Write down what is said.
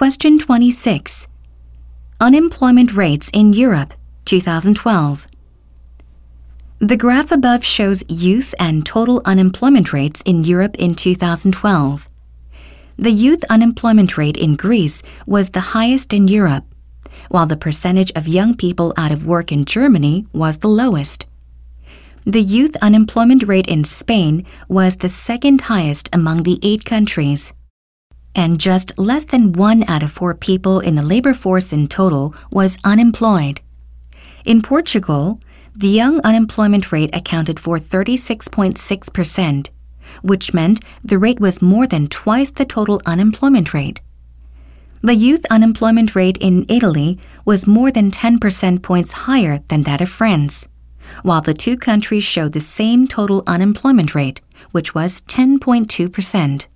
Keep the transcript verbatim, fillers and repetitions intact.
Question twenty-six. Unemployment rates in Europe, two thousand twelve. The graph above shows youth and total unemployment rates in Europe in two thousand twelve. The youth unemployment rate in Greece was the highest in Europe, while the percentage of young people out of work in Germany was the lowest. The youth unemployment rate in Spain was the second highest among the eight countries. And just less than one out of four people in the labor force in total was unemployed. In Portugal, the young unemployment rate accounted for thirty-six point six percent, which meant the rate was more than twice the total unemployment rate. The youth unemployment rate in Italy was more than ten percent points higher than that of France, while the two countries showed the same total unemployment rate, which was ten point two percent.